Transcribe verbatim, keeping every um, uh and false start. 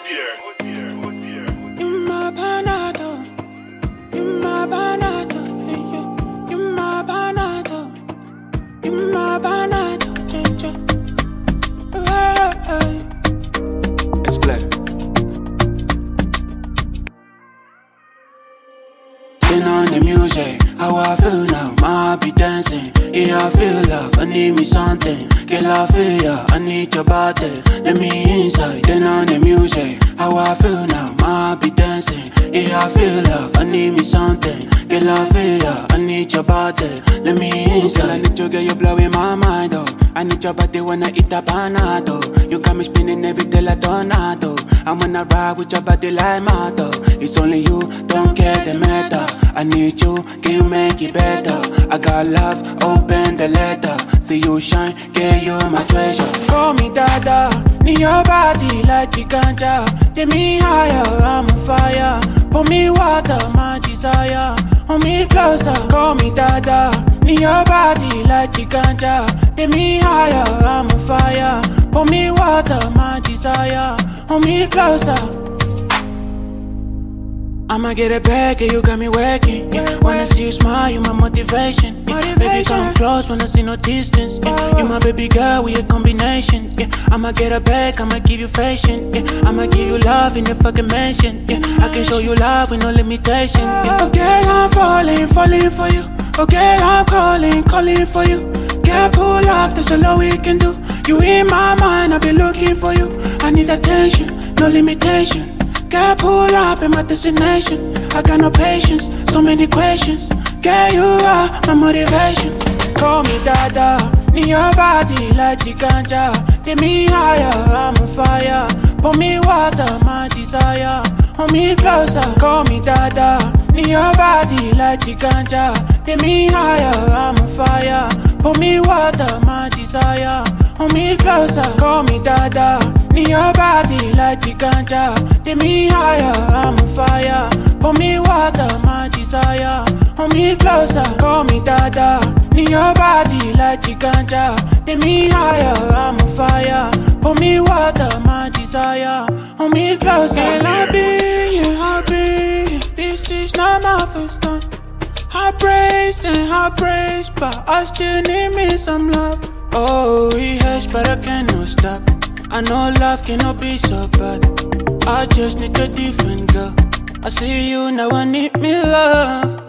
You my panado, you my panado, yeah, yeah. You my panado, you my panado, yeah, yeah. Hey, hey. Explain. Turn on the music, how I feel now, my be dancing. Yeah, I feel love, I need me something. Girl, I feel ya, I need your body. Let me inside, turn on the music, how I feel now, my be dancing. Yeah, I feel love, I need me something. Girl, I feel ya, I need your body. Let me inside. Girl, I need you, girl, you blowing my mind, oh. I need your body when I eat a panado. You got me spinning every day like tornado. I wanna ride with your body like Mato. It's only you, don't care the matter. I need you, can you make it better? I got love, open the letter. See you shine, get you my treasure. Call me Dada, need your body like Chikanja. Take me higher, I'm on fire. Pour me water, my desire. Hold me closer, call me Dada. Need your body like Chikanja. Take me higher, I'm on fire. Pour me water, my desire. Hold me closer. I'ma get it back, yeah, you got me working, yeah. Wanna see you smile, you my motivation, yeah. Motivation. Baby, come close, wanna see no distance, yeah. You my baby girl, we a combination, yeah. I'ma get it back, I'ma give you fashion, yeah. I'ma give you love in the fucking mansion, yeah. I can show you love with no limitation, yeah. Oh girl, I'm falling, falling for you. Oh girl, I'm calling, calling for you. Girl, pull up, that's all we can do. You in my mind, I've been looking for you. I need attention, no limitation. Girl, pull up in my destination. I got no patience, so many questions. Girl, you are my motivation. Call me Dada, need your body like Chikanja. Take me higher, I'm on fire. Pour me water, my desire. Hold me closer, call me Dada. Need your body like Chikanja. Take me higher, I'm on fire. Pour me water, my desire. Hold me closer, call me Dada. Need your body like Chikanja. Take me higher, I'm on fire. Pour me water, my desire. Hold me closer, call me Dada. Need your body like Chikanja. Take me higher, I'm on fire. Pour me water, my desire. Hold me closer. Girl, I'll be here, I'll be here. This is not my first time. I praise and I praise, but I still need me some love. Oh, he has, but I cannot stop. I know love cannot be so bad. I just need a different girl. I see you now, I need me love.